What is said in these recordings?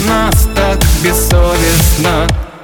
нас так бессовестно.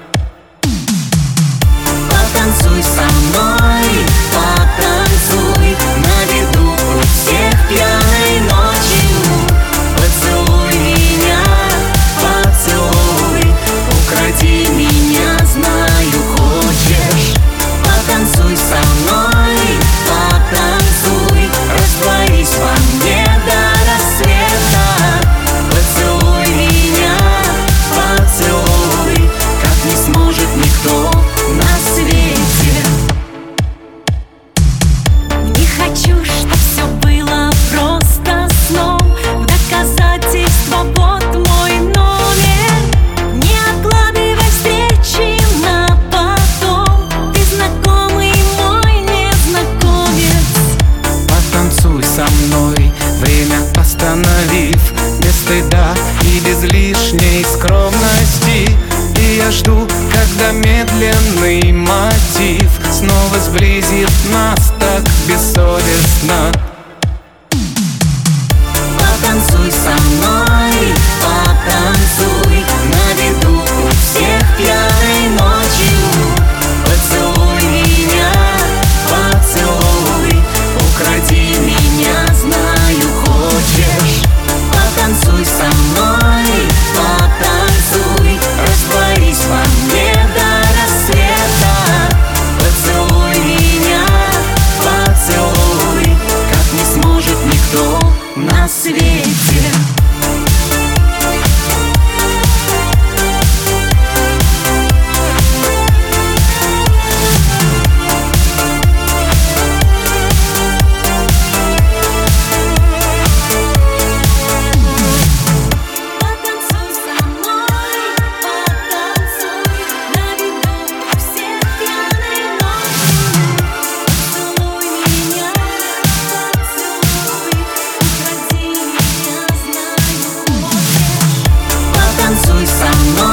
Потанцуй со мной, потанцуй на виду у всех пьяной ночью. Поцелуй меня, поцелуй, укради меня, знаю, хочешь. Потанцуй со мной, потанцуй, растворись во мне до рассвета. Поцелуй меня, поцелуй, как не сможет никто на свете. Не хочу, чтоб все было просто сном. В доказательство вот мой номер. Не откладывай встречи на потом. Ты знакомый мой незнакомец. Потанцуй со мной, время остановив, без стыда и без лишней скромности. И я жду, когда медленный мотив снова сблизит нас так бессовестно. Потанцуй со мной, потанцуй на виду у всех пьяной ночью. Поцелуй меня, поцелуй, укради меня, знаю, хочешь. Потанцуй со мной, потанцуй, растворись во мне до рассвета. Поцелуй меня, поцелуй, как не сможет никто на свете. Потанцуй со мной.